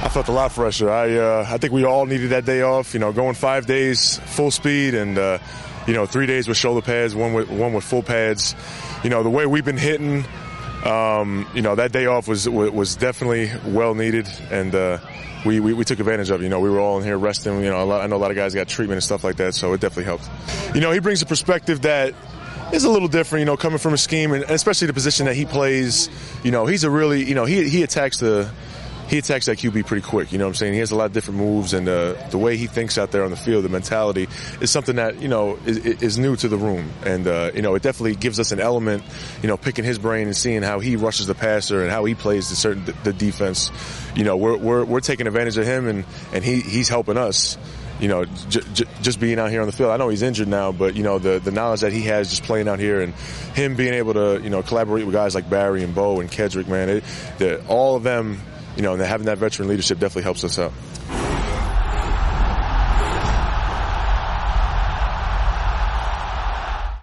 felt a lot fresher. I think we all needed that day off. Going 5 days full speed and 3 days with shoulder pads, one with full pads. The way we've been hitting, that day off was definitely well needed, and we took advantage of it. We were all in here resting. I know a lot of guys got treatment and stuff like that, so it definitely helped. He brings a perspective that is a little different, coming from a scheme, and especially the position that he plays. He's a really, he attacks that QB pretty quick. You know what I'm saying? He has a lot of different moves, and the way he thinks out there on the field, the mentality, is something that, is new to the room. And, it definitely gives us an element, picking his brain and seeing how he rushes the passer and how he plays the defense. We're taking advantage of him, and he's helping us. Just being out here on the field. I know he's injured now, but, the knowledge that he has just playing out here and him being able to, collaborate with guys like Barry and Bo and Kedrick, man, all of them, and having that veteran leadership definitely helps us out.